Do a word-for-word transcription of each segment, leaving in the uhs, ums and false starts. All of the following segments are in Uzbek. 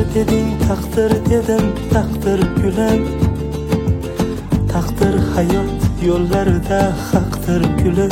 deding taqdir dedim taqdir gulim. Taqdir hayot yo'llarida haqdir gulib.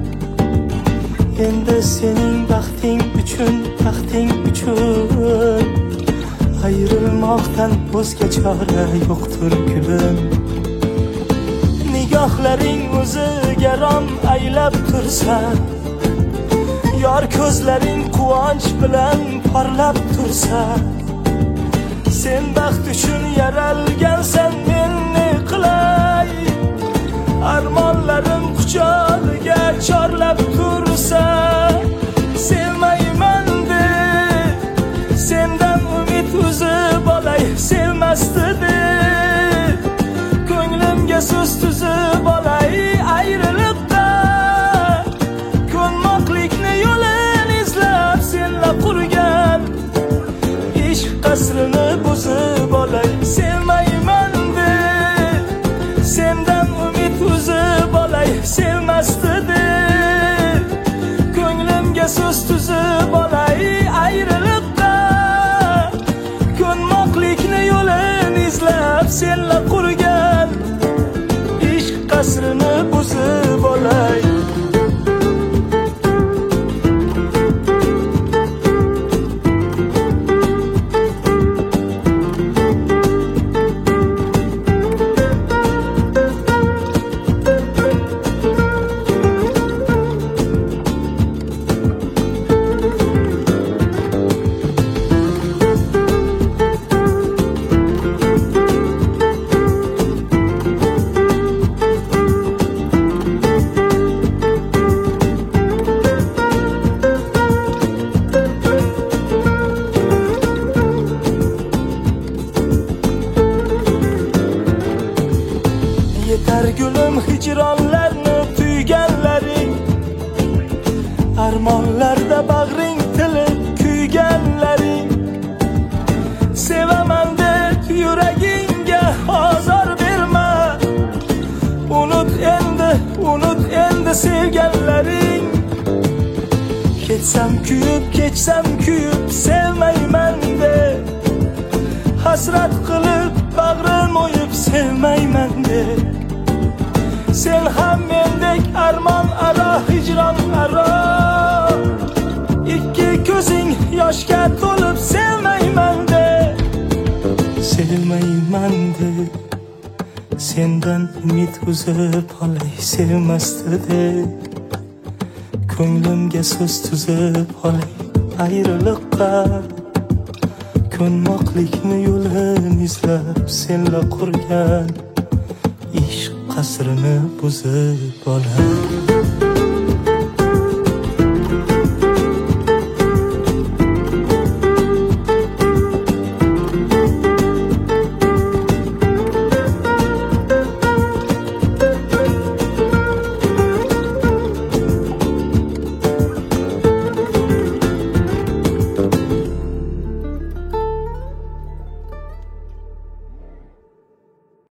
Endi sening baxting uchun, taxting uchun ayrilmoqdan o'zga chora yo'qdir gulim. Nigohlaring o'ziga rom aylab tursa, yor ko'zlaring quvonch bilan porlab tursa, sen baxt uchun yaralgansan, men ne qilay? Armonlarim quchog'iga chorlab tursa, sevmayman deb sendan umid uzib olay, sevmasdi deb ko'nglimga so'z tuzib olay. Ayriliqda ko'nmoqlikni yo'lin izlab senla qurgan ishq qasrini buzib olay. Sevmayman deb sendan umid uzib olay, sevmasdi deb ko'nglimga so'z tuzib olay. Ayriliqda ko'nmoqlikni yo'lin izlab senla qurgan ishq qasrini buzib olay. Yetar gulim hijronlarni tuyganlaring, armonlarda bag'ring tilib kuyganlaring. Sevaman deb yuragingga ozor berma, unut endi, unut endi sevganlaring. Ketsam kuyib, ketsam kuyib, sevmayman deb hasrat qilib bag'rim o'yib, sevmayman deb sen ham mendek armon aro, hijron aro, ikki ko'zing yoshga to'lib, sevmayman deb sevmayman deb sendan umid uzib olay, sevmasdi deb ko'nglimga so'z tuzib olay. Ayriliqqa ko'nmoqlikni yo'lin izlab senla qurgan ishq qasrini buzib olay.